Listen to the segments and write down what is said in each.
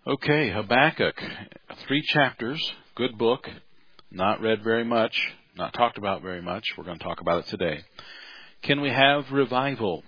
Okay, Habakkuk, 3 chapters, good book, not read very much, not talked about very much. We're going to talk about it today. Can we have revival?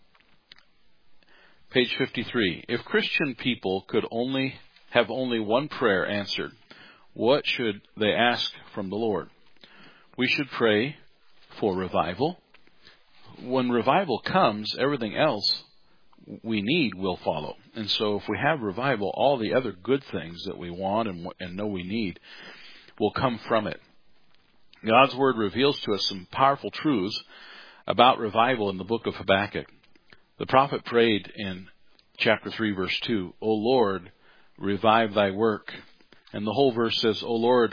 Page 53. If Christian people could have only one prayer answered, what should they ask from the Lord? We should pray for revival. When revival comes, everything else we need will follow. And so if we have revival, all the other good things that we want and know we need will come from it. God's Word reveals to us some powerful truths about revival in the book of Habakkuk. The prophet prayed in chapter 3, verse 2, O Lord, revive thy work. And the whole verse says, O Lord,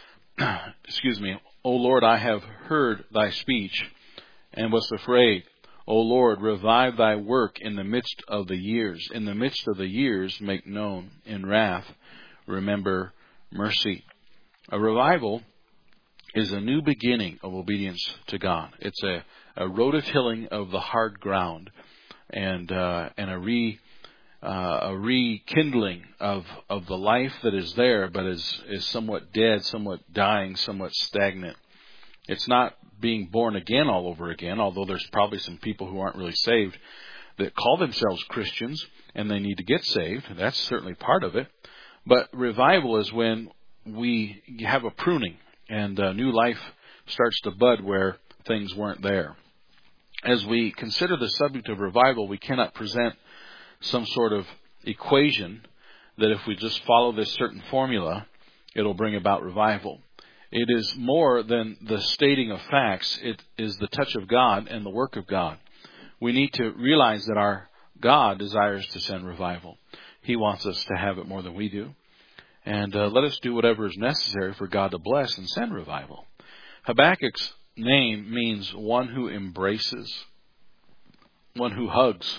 O Lord, I have heard thy speech and was afraid. O Lord, revive thy work in the midst of the years. In the midst of the years, make known. In wrath, remember mercy. A revival is a new beginning of obedience to God. It's a rototilling of the hard ground and a rekindling of the life that is there, but is somewhat dead, somewhat dying, somewhat stagnant. It's not being born again all over again, although there's probably some people who aren't really saved that call themselves Christians and they need to get saved. That's certainly part of it. But revival is when we have a pruning and new life starts to bud where things weren't there. As we consider the subject of revival, we cannot present some sort of equation that if we just follow this certain formula, it'll bring about revival. It is more than the stating of facts. It is the touch of God and the work of God. We need to realize that our God desires to send revival. He wants us to have it more than we do. And let us do whatever is necessary for God to bless and send revival. Habakkuk's name means one who embraces, one who hugs.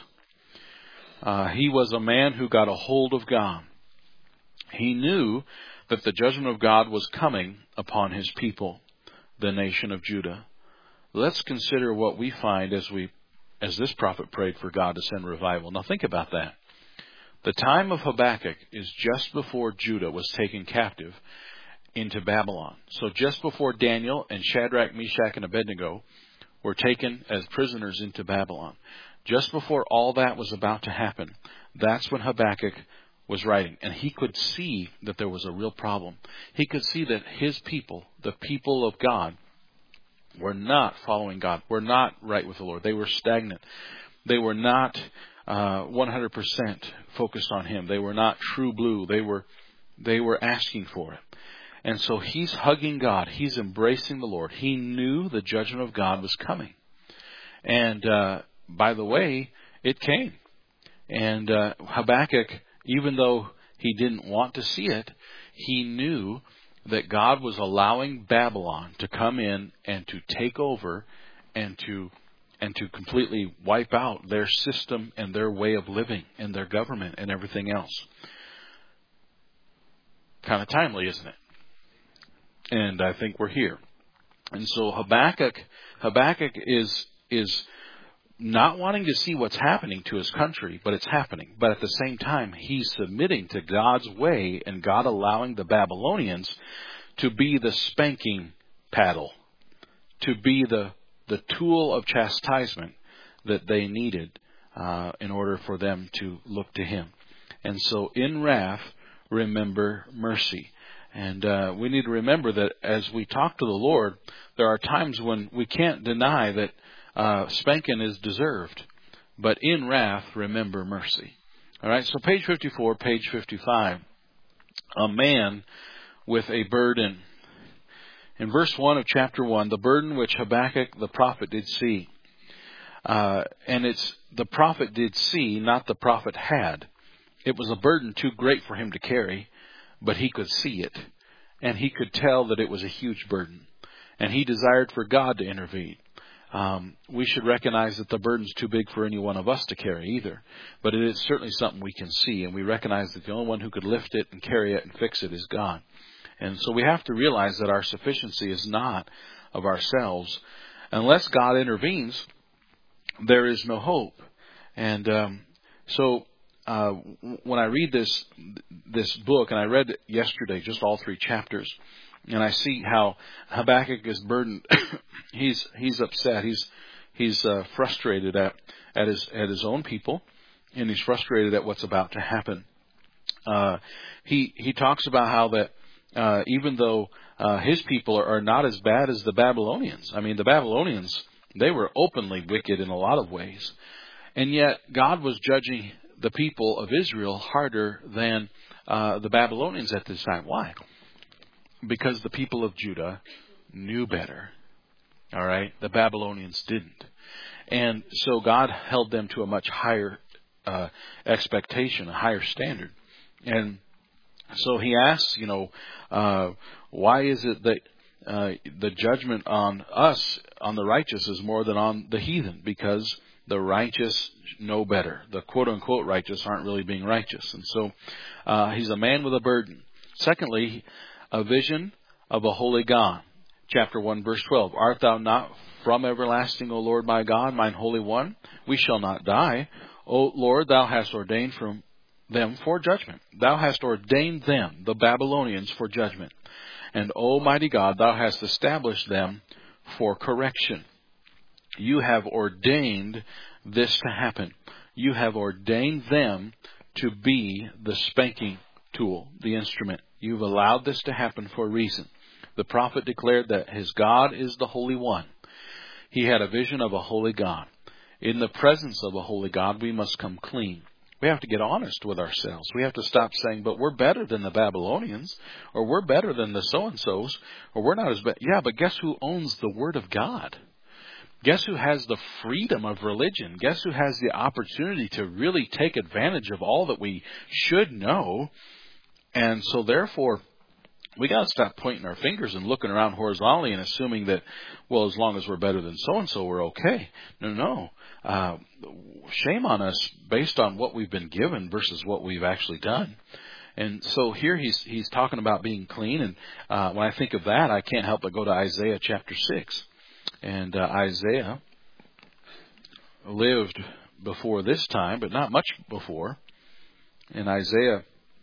He was a man who got a hold of God. He knew that the judgment of God was coming upon his people, the nation of Judah. Let's consider what we find as this prophet prayed for God to send revival. Now think about that. The time of Habakkuk is just before Judah was taken captive into Babylon. So just before Daniel and Shadrach, Meshach, and Abednego were taken as prisoners into Babylon. Just before all that was about to happen, that's when Habakkuk was writing. And he could see that there was a real problem. He could see that his people, the people of God, were not following God, were not right with the Lord. They were stagnant. They were not 100% focused on Him. They were not true blue. They were asking for it. And so he's hugging God. He's embracing the Lord. He knew the judgment of God was coming. And by the way, it came. And Habakkuk, even though he didn't want to see it, he knew that God was allowing Babylon to come in and to take over and to completely wipe out their system and their way of living and their government and everything else. Kind of timely, isn't it? And I think we're here. And so Habakkuk is not wanting to see what's happening to his country, but it's happening. But at the same time, he's submitting to God's way and God allowing the Babylonians to be the spanking paddle, to be the tool of chastisement that they needed in order for them to look to Him. And so in wrath, remember mercy. And we need to remember that as we talk to the Lord, there are times when we can't deny that spanking is deserved. But in wrath, remember mercy. All right, so page 54, page 55. A man with a burden. In verse 1 of chapter 1, the burden which Habakkuk the prophet did see. And it's the prophet did see, not the prophet had. It was a burden too great for him to carry, but he could see it. And he could tell that it was a huge burden. And he desired for God to intervene. We should recognize that the burden's too big for any one of us to carry either. But it is certainly something we can see. And we recognize that the only one who could lift it and carry it and fix it is God. And so we have to realize that our sufficiency is not of ourselves. Unless God intervenes, there is no hope. And so when I read this, this book, and I read it yesterday, just all 3 chapters, and I see how Habakkuk is burdened. he's upset. He's frustrated at his own people, and he's frustrated at what's about to happen. He talks about how that even though his people are not as bad as the Babylonians. I mean, the Babylonians, they were openly wicked in a lot of ways. And yet God was judging the people of Israel harder than the Babylonians at this time. Why? Because the people of Judah knew better. All right? The Babylonians didn't. And so God held them to a much higher expectation, a higher standard. And so he asks, why is it that the judgment on us, on the righteous, is more than on the heathen? Because the righteous know better. The quote-unquote righteous aren't really being righteous. And so he's a man with a burden. Secondly, a vision of a holy God. Chapter 1, verse 12. Art thou not from everlasting, O Lord my God, mine Holy One? We shall not die. O Lord, thou hast ordained from them for judgment. Thou hast ordained them, the Babylonians, for judgment. And, O mighty God, thou hast established them for correction. You have ordained this to happen. You have ordained them to be the spanking tool, the instrument. You've allowed this to happen for a reason. The prophet declared that his God is the Holy One. He had a vision of a holy God. In the presence of a holy God, we must come clean. We have to get honest with ourselves. We have to stop saying, but we're better than the Babylonians, or we're better than the so-and-sos, or we're not as bad. Yeah, but guess who owns the Word of God? Guess who has the freedom of religion? Guess who has the opportunity to really take advantage of all that we should know? And so therefore, we got to stop pointing our fingers and looking around horizontally and assuming that, well, as long as we're better than so-and-so, we're okay. No. Shame on us based on what we've been given versus what we've actually done. And so here he's talking about being clean. And when I think of that, I can't help but go to Isaiah chapter 6. And Isaiah lived before this time, but not much before. In Isaiah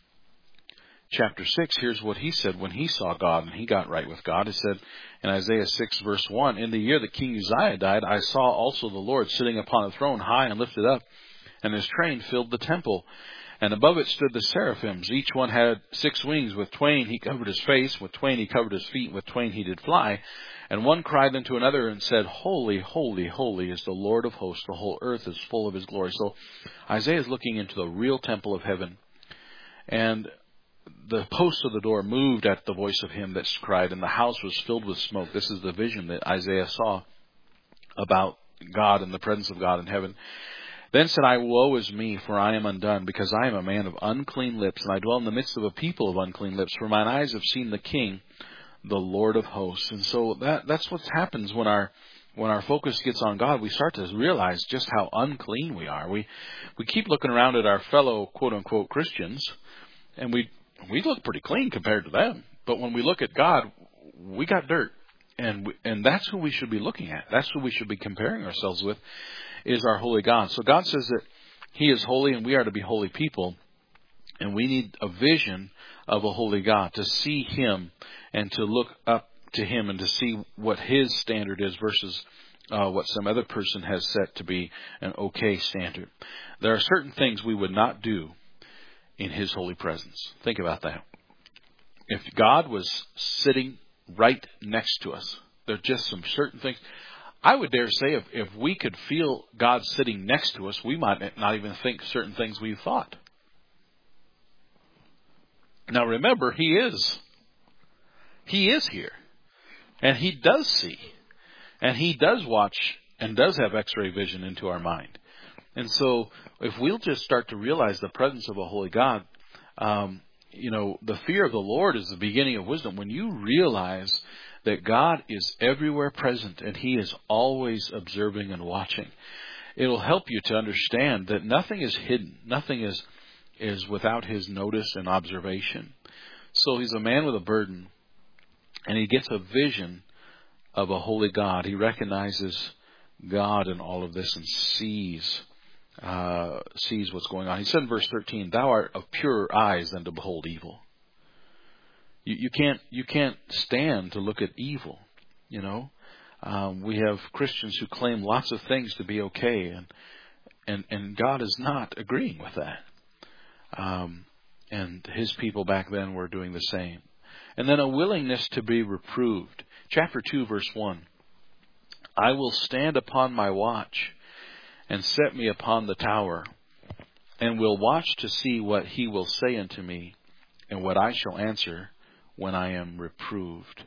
chapter 6, here's what he said when he saw God and he got right with God. He said in Isaiah 6 verse 1, In the year that King Uzziah died, I saw also the Lord sitting upon a throne high and lifted up, and his train filled the temple. And above it stood the seraphims. Each one had 6 wings. With twain he covered his face, with twain he covered his feet, with twain he did fly. And one cried unto another and said, Holy, holy, holy is the Lord of hosts. The whole earth is full of his glory. So Isaiah is looking into the real temple of heaven. And the posts of the door moved at the voice of him that cried, and the house was filled with smoke. This is the vision that Isaiah saw about God and the presence of God in heaven. Then said I, Woe is me, for I am undone, because I am a man of unclean lips, and I dwell in the midst of a people of unclean lips. For mine eyes have seen the King, the Lord of hosts. And so that's what happens when our focus gets on God. We start to realize just how unclean we are. We keep looking around at our fellow quote unquote Christians, and we look pretty clean compared to them. But when we look at God, we got dirt. And that's who we should be looking at. That's who we should be comparing ourselves with, is our holy God. So God says that He is holy and we are to be holy people. And we need a vision of a holy God, to see Him and to look up to Him and to see what His standard is versus what some other person has set to be an okay standard. There are certain things we would not do in His holy presence. Think about that. If God was sitting right next to us, there are just some certain things. I would dare say if we could feel God sitting next to us, we might not even think certain things we've thought. Now remember, He is here. And He does see. And He does watch and does have x-ray vision into our mind. And so if we'll just start to realize the presence of a holy God, the fear of the Lord is the beginning of wisdom. When you realize that God is everywhere present and He is always observing and watching, it'll help you to understand that nothing is hidden. Nothing is without His notice and observation. So He's a man with a burden, and he gets a vision of a holy God. He recognizes God in all of this and sees sees what's going on. He said in verse 13, "Thou art of purer eyes than to behold evil." You can't stand to look at evil. You know, we have Christians who claim lots of things to be okay, and God is not agreeing with that. And His people back then were doing the same. And then a willingness to be reproved. Chapter 2, verse 1. "I will stand upon my watch, and set me upon the tower, and will watch to see what he will say unto me, and what I shall answer when I am reproved."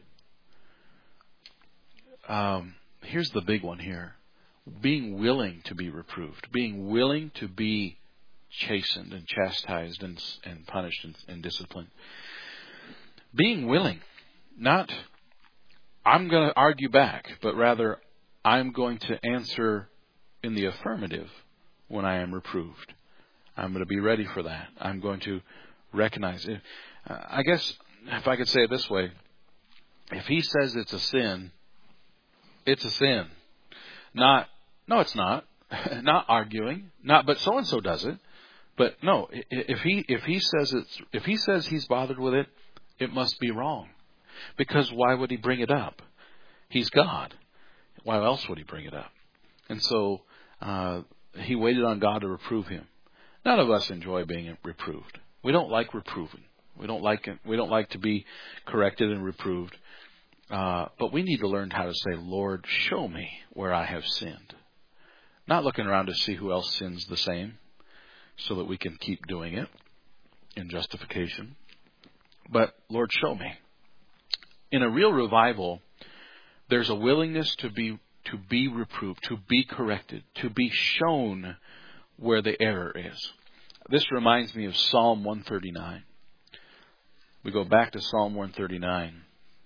Here's the big one here. Being willing to be reproved. Being willing to be chastened and chastised and punished and disciplined. Being willing. Not, I'm going to argue back, but rather, I'm going to answer in the affirmative when I am reproved. I'm going to be ready for that. I'm going to recognize it. I guess, if I could say it this way, if he says it's a sin, it's a sin. Not, no, it's not. Not arguing. Not, but so and so does it. But no, if he says he's bothered with it, it must be wrong. Because why would he bring it up? He's God. Why else would he bring it up? And so he waited on God to reprove him. None of us enjoy being reproved. We don't like reproving. We don't like it. We don't like to be corrected and reproved. But we need to learn how to say, "Lord, show me where I have sinned." Not looking around to see who else sins the same, so that we can keep doing it in justification. But Lord, show me. In a real revival, there's a willingness to be reproved, to be corrected, to be shown where the error is. This reminds me of Psalm 139. We go back to Psalm 139.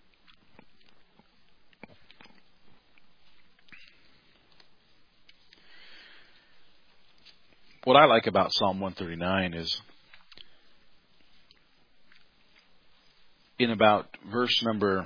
What I like about Psalm 139 is in about verse number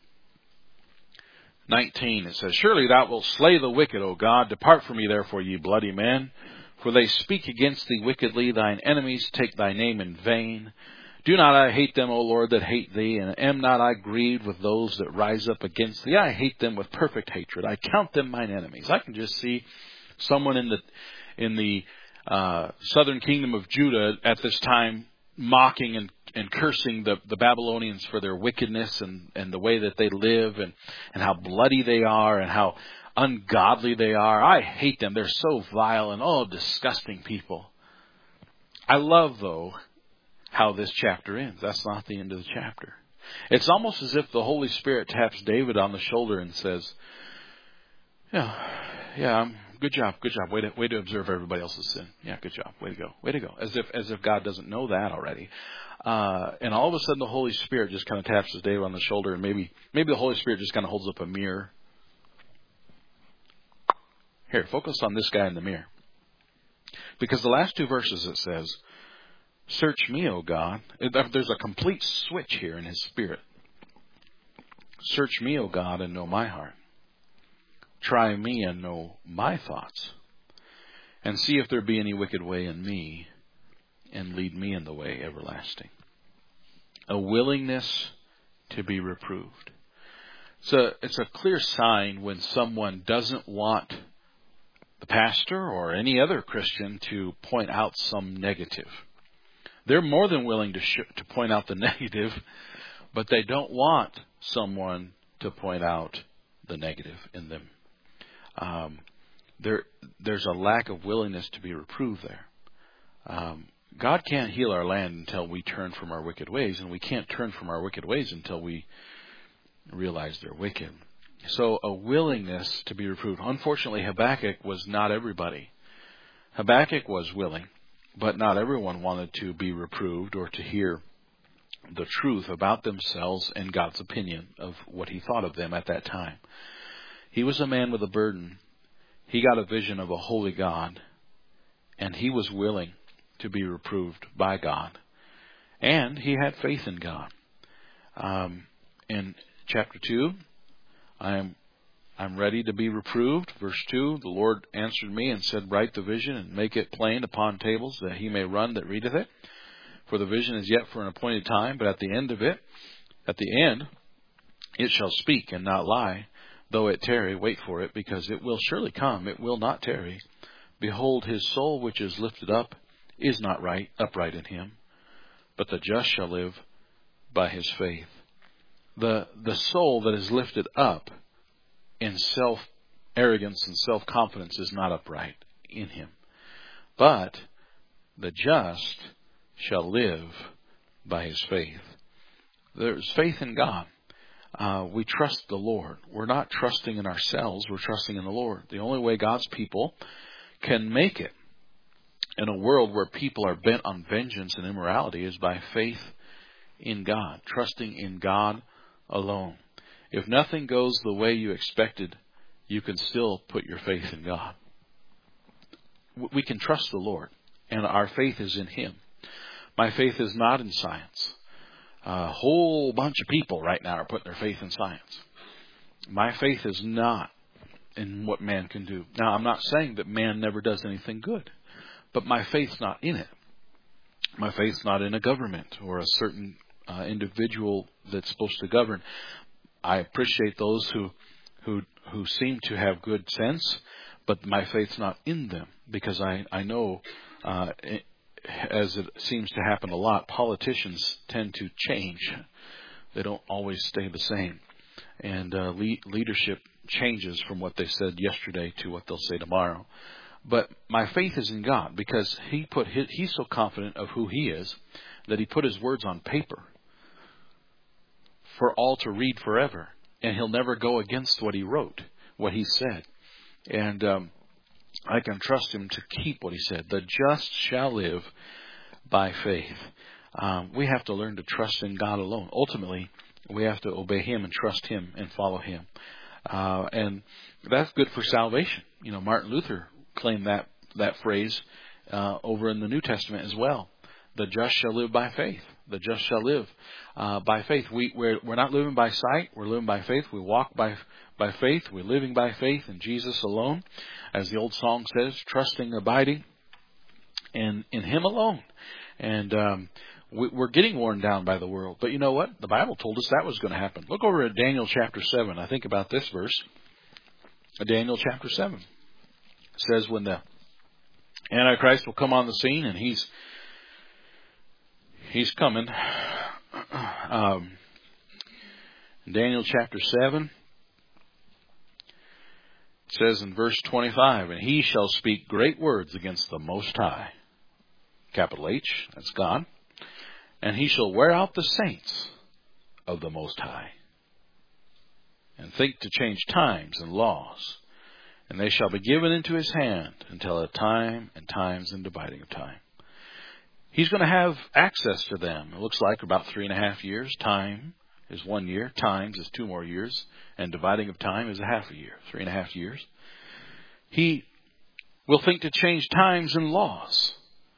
19, it says, "Surely thou wilt slay the wicked, O God. Depart from me, therefore, ye bloody men. For they speak against thee wickedly. Thine enemies take thy name in vain. Do not I hate them, O Lord, that hate thee? And am not I grieved with those that rise up against thee? I hate them with perfect hatred. I count them mine enemies." I can just see someone in the southern kingdom of Judah at this time mocking and cursing the Babylonians for their wickedness and the way that they live and how bloody they are and how ungodly they are. I hate them. They're so vile and disgusting people. I love, though, how this chapter ends. That's not the end of the chapter. It's almost as if the Holy Spirit taps David on the shoulder and says, yeah, good job. Way to observe everybody else's sin. Yeah, good job. Way to go. As if God doesn't know that already. And all of a sudden the Holy Spirit just kind of taps David on the shoulder, and maybe the Holy Spirit just kind of holds up a mirror. Here, focus on this guy in the mirror. Because the last two verses it says, "Search me, O God." There's a complete switch here in his spirit. "Search me, O God, and know my heart. Try me and know my thoughts. And see if there be any wicked way in me, and lead me in the way everlasting." A willingness to be reproved. It's a clear sign when someone doesn't want the pastor or any other Christian to point out some negative. They're more than willing to point out the negative, but they don't want someone to point out the negative in them. There's a lack of willingness to be reproved there. God can't heal our land until we turn from our wicked ways, and we can't turn from our wicked ways until we realize they're wicked. So a willingness to be reproved. Unfortunately, Habakkuk was not everybody. Habakkuk was willing, but not everyone wanted to be reproved or to hear the truth about themselves and God's opinion of what he thought of them at that time. He was a man with a burden. He got a vision of a holy God, and he was willing to be reproved by God. And he had faith in God. In chapter 2, I am I'm ready to be reproved. Verse 2, the Lord answered me and said, write the vision and make it plain upon tables, that he may run that readeth it. For the vision is yet for an appointed time, but at the end, it shall speak and not lie. Though it tarry, wait for it, because it will surely come, it will not tarry. Behold, his soul which is lifted up is not upright in him, but the just shall live by his faith. The soul that is lifted up in self-arrogance and self-confidence is not upright in him. But the just shall live by his faith. There's faith in God. We trust the Lord. We're not trusting in ourselves. We're trusting in the Lord. The only way God's people can make it in a world where people are bent on vengeance and immorality is by faith in God, trusting in God alone. If nothing goes the way you expected, you can still put your faith in God. We can trust the Lord, and our faith is in Him. My faith is not in science. A whole bunch of people right now are putting their faith in science. My faith is not in what man can do. Now, I'm not saying that man never does anything good, but my faith's not in it. My faith's not in a government or a certain individual that's supposed to govern. I appreciate those who seem to have good sense, but my faith's not in them, because I know, as it seems to happen a lot, politicians tend to change. They don't always stay the same. And leadership changes from what they said yesterday to what they'll say tomorrow. But my faith is in God, because He's so confident of who He is that He put His words on paper for all to read forever. And He'll never go against what He wrote, what He said. And I can trust Him to keep what He said. The just shall live by faith. We have to learn to trust in God alone. Ultimately, we have to obey Him and trust Him and follow Him. And that's good for salvation. You know, Martin Luther claimed that phrase over in the New Testament as well. The just shall live by faith. The just shall live by faith. We're not living by sight. We're living by faith. We walk by faith. We're living by faith in Jesus alone. As the old song says, trusting, abiding in Him alone. And we're getting worn down by the world. But you know what? The Bible told us that was going to happen. Look over at Daniel chapter 7. I think about this verse. Daniel chapter 7. It says when the Antichrist will come on the scene, and he's coming. Daniel chapter 7. It says in verse 25, and he shall speak great words against the Most High. Capital H, that's God. And he shall wear out the saints of the Most High, and think to change times and laws. And they shall be given into his hand until a time and times and dividing of time. He's going to have access to them. It looks like about 3.5 years. Time is 1 year. Times is 2 more years. And dividing of time is a half a year. 3.5 years. He will think to change times and laws.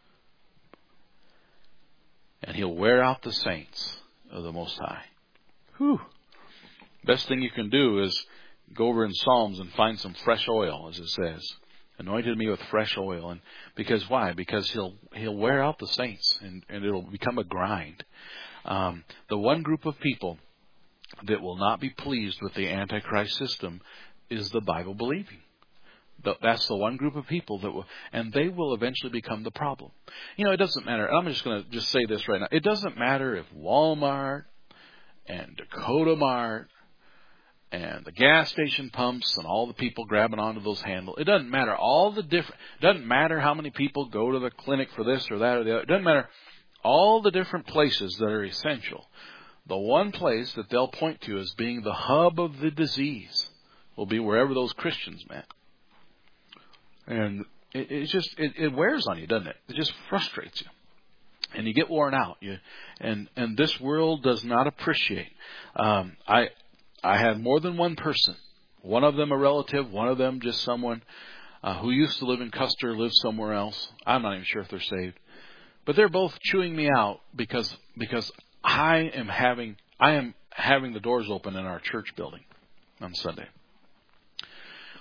And he'll wear out the saints of the Most High. Whew. Best thing you can do is go over in Psalms and find some fresh oil, as it says. Anointed me with fresh oil. And because why? Because he'll wear out the saints, and it'll become a grind. The one group of people that will not be pleased with the Antichrist system is the Bible believing. That's the one group of people that will, and they will eventually become the problem. You know, it doesn't matter. I'm just going to say this right now. It doesn't matter if Walmart and Dakota Mart and the gas station pumps and all the people grabbing onto those handles. It doesn't matter. It doesn't matter how many people go to the clinic for this or that or the other. It doesn't matter. All the different places that are essential. The one place that they'll point to as being the hub of the disease will be wherever those Christians met. And it wears on you, doesn't it? It just frustrates you. And you get worn out. And this world does not appreciate. I had more than one person. One of them a relative. One of them just someone who used to live in Custer, lives somewhere else. I'm not even sure if they're saved. But they're both chewing me out because I am having the doors open in our church building on Sunday.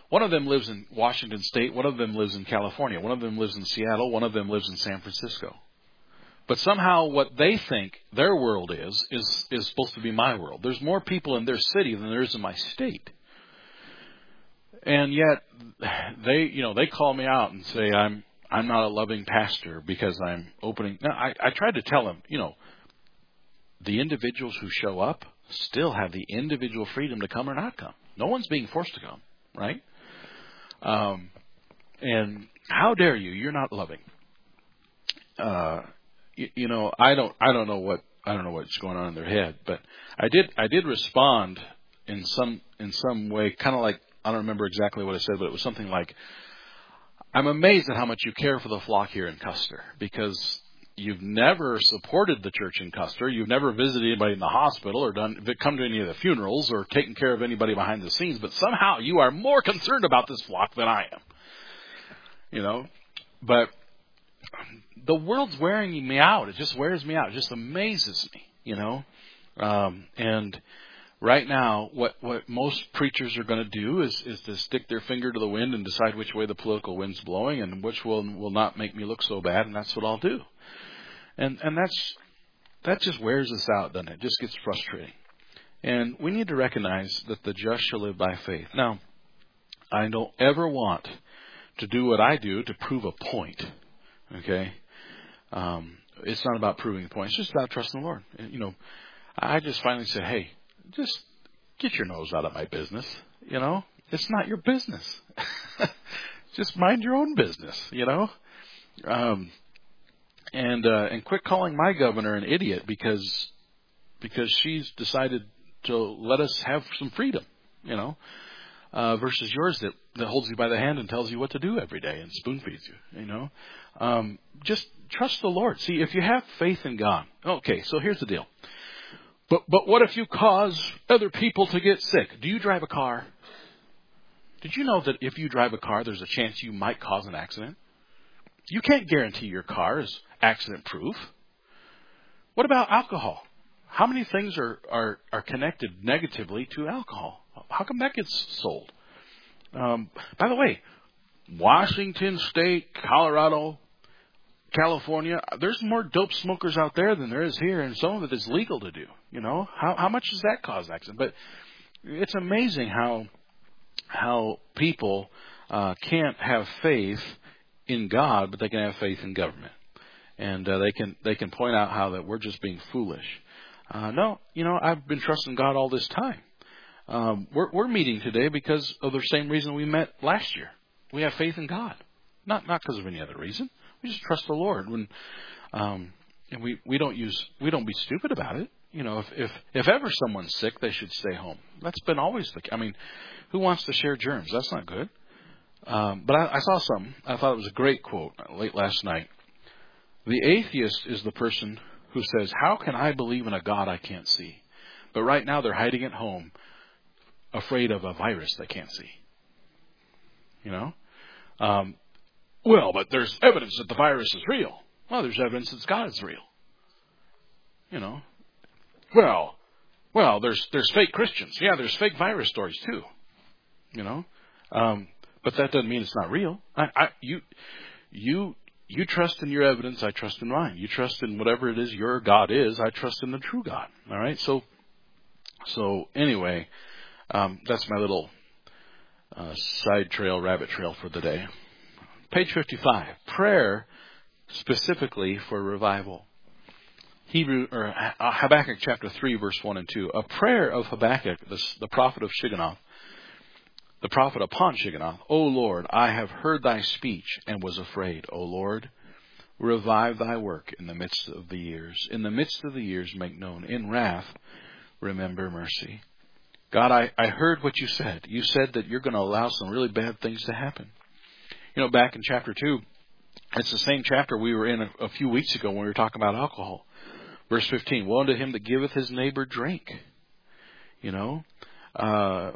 One of them lives in Washington State. One of them lives in California. One of them lives in Seattle. One of them lives in San Francisco. But somehow what they think their world is supposed to be my world. There's more people in their city than there is in my state. And yet they call me out and say I'm not a loving pastor because I'm opening. Now, I tried to tell them, the individuals who show up still have the individual freedom to come or not come. No one's being forced to come, right? And how dare you? You're not loving. I don't know what's going on in their head, but I did respond in some way, kind of like, I don't remember exactly what I said, but it was something like, I'm amazed at how much you care for the flock here in Custer, because you've never supported the church in Custer. You've never visited anybody in the hospital or come to any of the funerals or taken care of anybody behind the scenes, but somehow you are more concerned about this flock than I am. But the world's wearing me out. It just wears me out. It just amazes me, and right now, what most preachers are going to do is to stick their finger to the wind and decide which way the political wind's blowing and which one will not make me look so bad, and that's what I'll do. And that just wears us out, doesn't it? It just gets frustrating. And we need to recognize that the just shall live by faith. Now, I don't ever want to do what I do to prove a point. Okay? It's not about proving a point. It's just about trusting the Lord. I just finally said, hey, just get your nose out of my business. It's not your business. Just mind your own business, and quit calling my governor an idiot because she's decided to let us have some freedom, versus yours that holds you by the hand and tells you what to do every day and spoon feeds you, just trust the Lord. See, if you have faith in God, okay, so here's the deal. But what if you cause other people to get sick? Do you drive a car? Did you know that if you drive a car, there's a chance you might cause an accident? You can't guarantee your car is accident proof. What about alcohol? How many things are connected negatively to alcohol? How come that gets sold? By the way, Washington State, Colorado, California, there's more dope smokers out there than there is here, and some of it is legal to do. How much does that cause accident? But it's amazing how people can't have faith in God, but they can have faith in government, and they can point out how that we're just being foolish. No, I've been trusting God all this time. We're meeting today because of the same reason we met last year. We have faith in God, not because of any other reason. We just trust the Lord. And we don't be stupid about it. If ever someone's sick, they should stay home. That's been always the case. I mean, who wants to share germs? That's not good. But I saw something. I thought it was a great quote late last night. The atheist is the person who says, how can I believe in a God I can't see? But right now they're hiding at home, afraid of a virus they can't see. Well, but there's evidence that the virus is real. Well, there's evidence that God is real. Well, there's fake Christians. Yeah, there's fake virus stories too. But that doesn't mean it's not real. You trust in your evidence. I trust in mine. You trust in whatever it is your God is. I trust in the true God. All right. So anyway, that's my little rabbit trail for the day. Page 55. Prayer specifically for revival. Habakkuk chapter 3, verse 1 and 2. A prayer of Habakkuk, the prophet of Shigionoth, the prophet upon Shigionoth. O Lord, I have heard thy speech and was afraid. O Lord, revive thy work in the midst of the years. In the midst of the years make known. In wrath, remember mercy. God, I heard what you said. You said that you're going to allow some really bad things to happen. Back in chapter 2, it's the same chapter we were in a few weeks ago when we were talking about alcohol. Verse 15, woe unto him that giveth his neighbor drink. That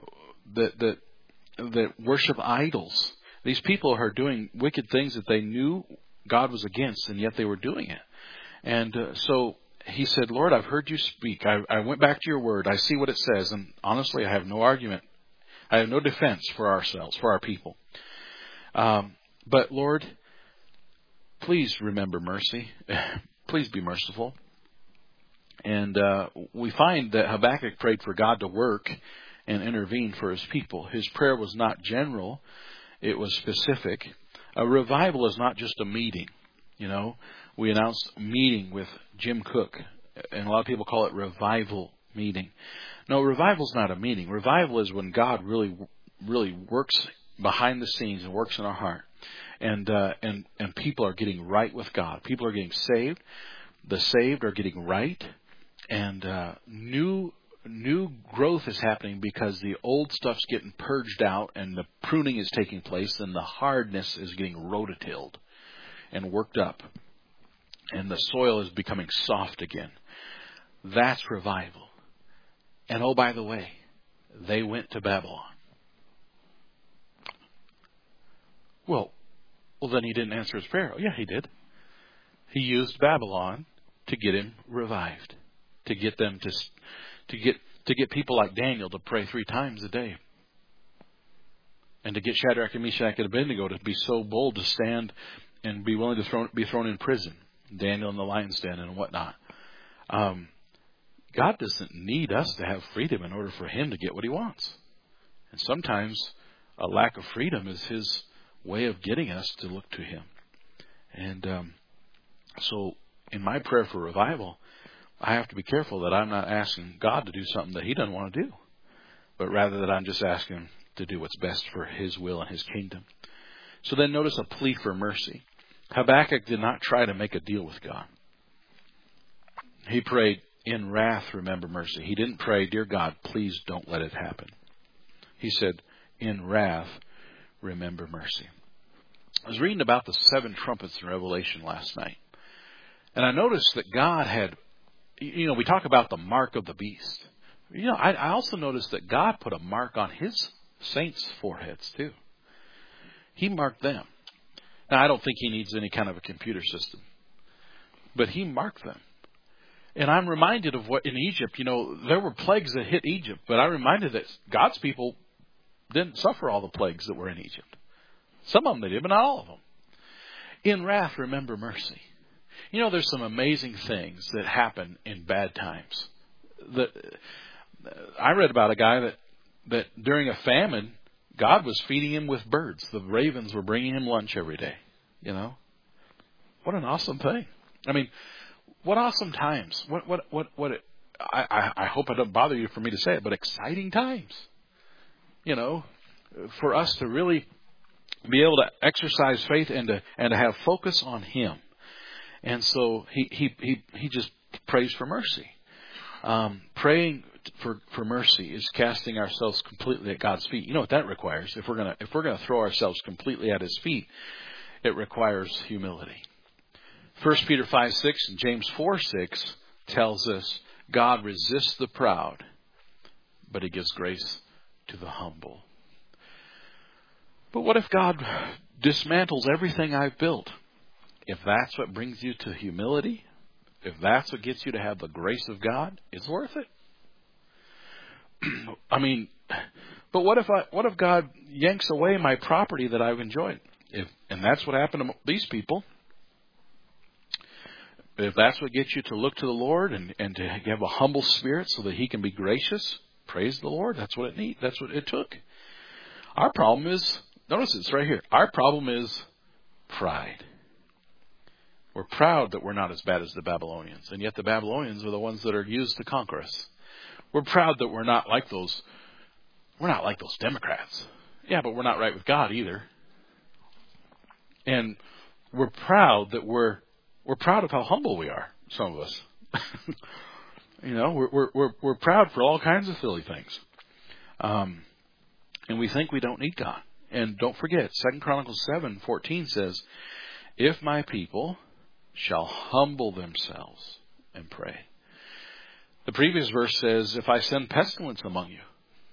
worship idols. These people are doing wicked things that they knew God was against, and yet they were doing it. And so he said, Lord, I've heard you speak. I went back to your word. I see what it says. And honestly, I have no argument. I have no defense for ourselves, for our people. But Lord, please remember mercy. Please be merciful. And we find that Habakkuk prayed for God to work and intervene for his people. His prayer was not general. It was specific. A revival is not just a meeting. You know, we announced a meeting with Jim Cook, and a lot of people call it revival meeting. No, revival is not a meeting. Revival is when God really, really works behind the scenes and works in our heart. And people are getting right with God. People are getting saved. The saved are getting right. And new growth is happening because the old stuff's getting purged out and the pruning is taking place and the hardness is getting rototilled and worked up. And the soil is becoming soft again. That's revival. And oh, by the way, they went to Babylon. Well, then he didn't answer his prayer. Oh, yeah, he did. He used Babylon to get him revived, to get them to get people like Daniel to pray 3 times a day, and to get Shadrach and Meshach and Abednego to be so bold to stand and be willing to be thrown in prison. Daniel in the lion's den and whatnot. God doesn't need us to have freedom in order for him to get what he wants. And sometimes a lack of freedom is his way of getting us to look to him. And so in my prayer for revival, I have to be careful that I'm not asking God to do something that he doesn't want to do, but rather that I'm just asking him to do what's best for his will and his kingdom. So then notice a plea for mercy. Habakkuk did not try to make a deal with God. He prayed, in wrath, remember mercy. He didn't pray, dear God, please don't let it happen. He said, in wrath, remember mercy. I was reading about the 7 trumpets in Revelation last night. And I noticed that God had, we talk about the mark of the beast. I also noticed that God put a mark on his saints' foreheads too. He marked them. Now, I don't think he needs any kind of a computer system, but he marked them. And I'm reminded of what in Egypt, there were plagues that hit Egypt, but I'm reminded that God's people didn't suffer all the plagues that were in Egypt. Some of them they did, but not all of them. In wrath, remember mercy. There's some amazing things that happen in bad times. I read about a guy that during a famine, God was feeding him with birds. The ravens were bringing him lunch every day. What an awesome thing. I mean, what awesome times. I hope it doesn't bother you for me to say it, but exciting times. For us to really be able to exercise faith and to have focus on him. And so he just prays for mercy. Praying for mercy is casting ourselves completely at God's feet. You know what that requires? If we're gonna throw ourselves completely at his feet, it requires humility. 1 Peter 5:6 and James 4:6 tells us God resists the proud, but he gives grace to the humble. But what if God dismantles everything I've built? If that's what brings you to humility, if that's what gets you to have the grace of God, it's worth it. I mean, but what if God yanks away my property that I've enjoyed? And that's what happened to these people. If that's what gets you to look to the Lord and to have a humble spirit so that he can be gracious, praise the Lord. That's what it needs. That's what it took. Our problem is, notice it's right here. Our problem is pride. We're proud that we're not as bad as the Babylonians, and yet the Babylonians are the ones that are used to conquer us. We're proud that we're not like those Democrats. Yeah, but we're not right with God either. And we're proud that we're proud of how humble we are, some of us. We're proud for all kinds of silly things. And we think we don't need God. And don't forget, 2 Chronicles 7:14 says, if my people shall humble themselves and pray. The previous verse says, if I send pestilence among you,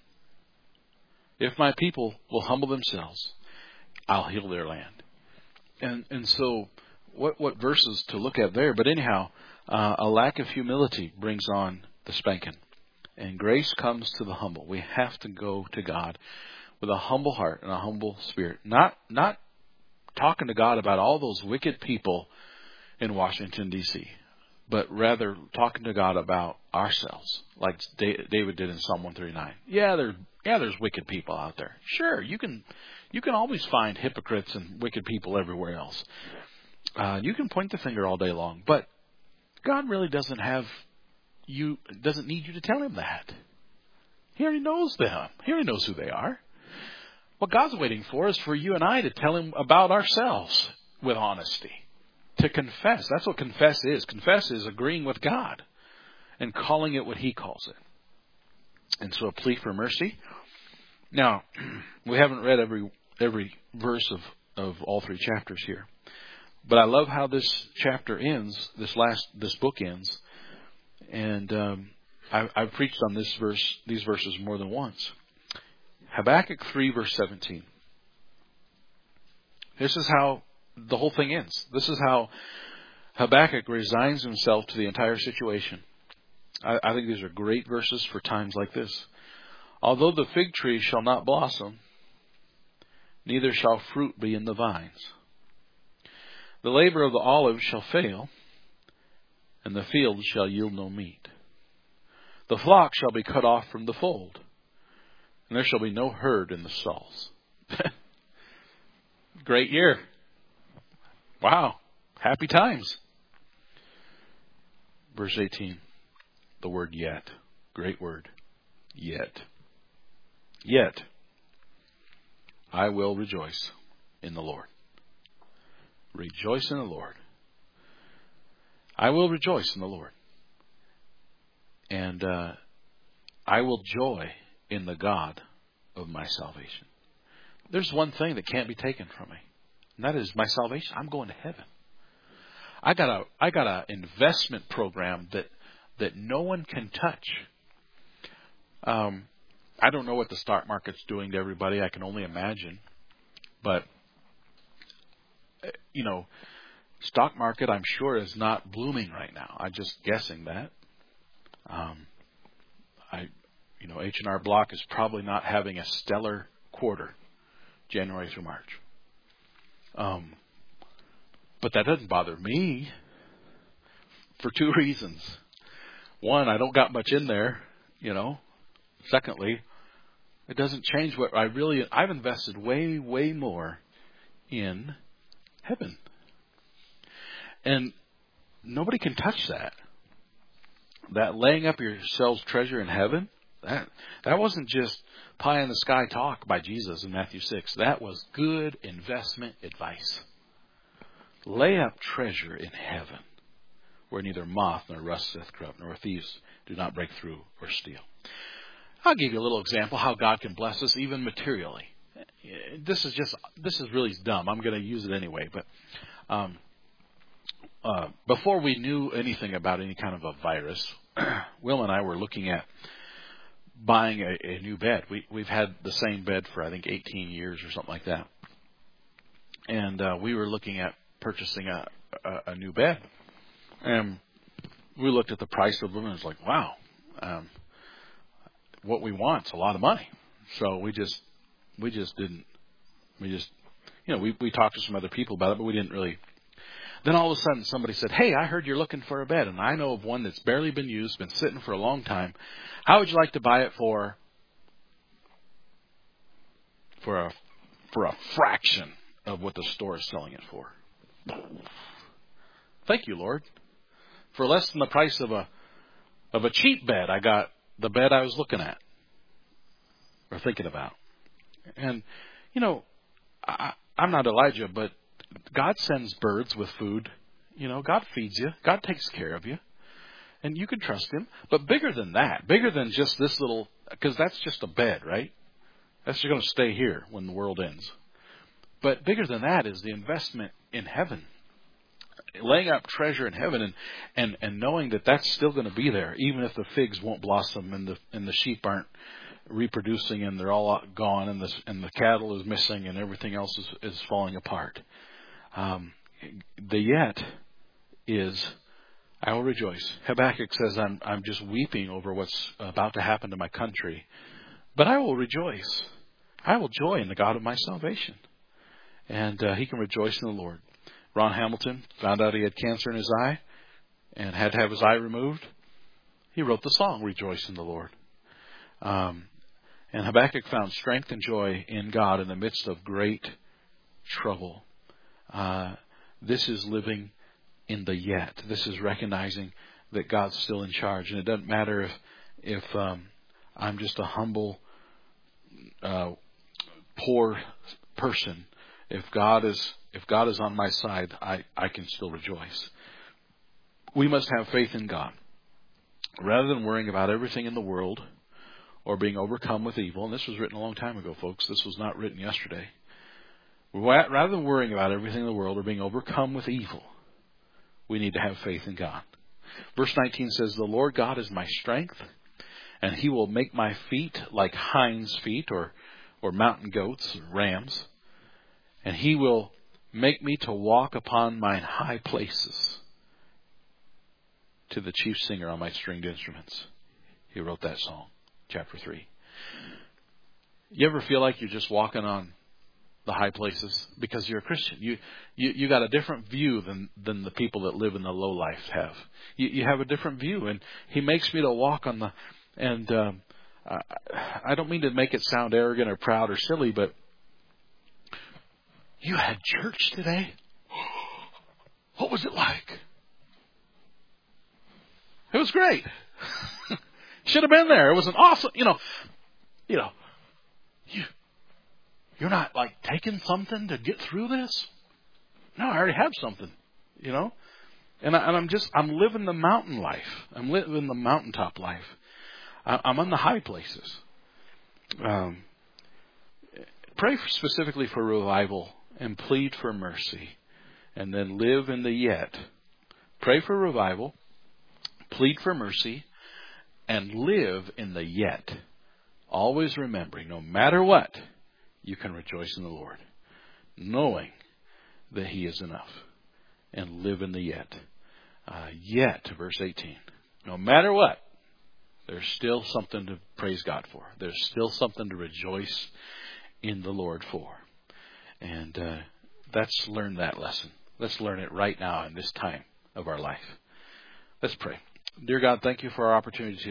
if my people will humble themselves, I'll heal their land. And so what verses to look at there? But anyhow, a lack of humility brings on the spanking. And grace comes to the humble. We have to go to God with a humble heart and a humble spirit. Not talking to God about all those wicked people in Washington, D.C., but rather talking to God about ourselves, like David did in Psalm 139. There's wicked people out there. Sure, you can always find hypocrites and wicked people everywhere else. You can point the finger all day long, but God really doesn't need you to tell him that. He already knows them. He already knows who they are. What God's waiting for is for you and I to tell him about ourselves with honesty. To confess. That's what confess is. Confess is agreeing with God and calling it what he calls it. And so a plea for mercy. Now, we haven't read every verse of all three chapters here. But I love how this chapter ends, this book ends. And I've preached on these verses more than once. Habakkuk 3 verse 17. This is how the whole thing ends. This is how Habakkuk resigns himself to the entire situation. I think these are great verses for times like this. Although the fig tree shall not blossom, neither shall fruit be in the vines. The labor of the olive shall fail, and the field shall yield no meat. The flock shall be cut off from the fold, and there shall be no herd in the stalls. Great year. Wow. Happy times. Verse 18. The word yet. Great word. Yet. Yet. I will rejoice in the Lord. Rejoice in the Lord. I will rejoice in the Lord. And I will joy in the God of my salvation. There's one thing that can't be taken from me. And that is my salvation. I'm going to heaven. I got a investment program that no one can touch. I don't know what the stock market's doing to everybody. I can only imagine. But stock market, I'm sure, is not blooming right now. I'm just guessing that. H&R Block is probably not having a stellar quarter, January through March. But that doesn't bother me for two reasons. One, I don't got much in there, Secondly, it doesn't change what I've invested way, way more in heaven. And nobody can touch that. That laying up yourselves treasure in heaven, that wasn't just pie in the sky talk by Jesus in Matthew 6. That was good investment advice. Lay up treasure in heaven, where neither moth nor rust doth corrupt, nor thieves do not break through or steal. I'll give you a little example how God can bless us even materially. This is really dumb. I'm going to use it anyway. But before we knew anything about any kind of a virus, Will and I were looking at buying a new bed. We've had the same bed for I think 18 years or something like that, and we were looking at purchasing a new bed. And we looked at the price of them and it was like, wow, what we want's a lot of money. So we just talked to some other people about it, but we didn't really. Then all of a sudden somebody said, hey, I heard you're looking for a bed, and I know of one that's barely been used, been sitting for a long time. How would you like to buy it for a fraction of what the store is selling it for? Thank you, Lord. For less than the price of a cheap bed, I got the bed I was looking at or thinking about. And, I'm not Elijah, but God sends birds with food. God feeds you. God takes care of you. And you can trust him. But bigger than that, bigger than just this little, because that's just a bed, right? That's just going to stay here when the world ends. But bigger than that is the investment in heaven. Laying up treasure in heaven and knowing that that's still going to be there, even if the figs won't blossom and the sheep aren't reproducing and they're all gone and the cattle is missing and everything else is falling apart. The yet is I will rejoice. Habakkuk says, I'm just weeping over what's about to happen to my country, but I will rejoice. I will joy in the God of my salvation. And he can rejoice in the Lord. Ron Hamilton found out he had cancer in his eye and had to have his eye removed. He wrote the song, Rejoice in the Lord. And Habakkuk found strength and joy in God in the midst of great trouble. This is living in the yet. This is recognizing that God's still in charge. And it doesn't matter if I'm just a humble, poor person. If God is on my side, I can still rejoice. We must have faith in God. Rather than worrying about everything in the world or being overcome with evil, and this was written a long time ago, folks. This was not written yesterday. Rather than worrying about everything in the world or being overcome with evil, we need to have faith in God. Verse 19 says, the Lord God is my strength, and he will make my feet like hinds' feet or mountain goats or rams, and he will make me to walk upon mine high places. To the chief singer on my stringed instruments. He wrote that song, chapter 3. You ever feel like you're just walking on the high places because you're a Christian? You got a different view than the people that live in the low life have. You have a different view, and he makes me to walk on the. And I don't mean to make it sound arrogant or proud or silly, but you had church today. What was it like? It was great. Should have been there. It was an awesome, you're not like taking something to get through this. No, I already have something, and I'm living the mountain life. I'm living the mountaintop life. I'm on the high places. Pray specifically for revival and plead for mercy, and then live in the yet. Pray for revival. Plead for mercy, and live in the yet. Always remembering, no matter what, you can rejoice in the Lord, knowing that he is enough, and live in the yet. Yet, verse 18. No matter what, there's still something to praise God for. There's still something to rejoice in the Lord for. And let's learn that lesson. Let's learn it right now in this time of our life. Let's pray. Dear God, thank you for our opportunity to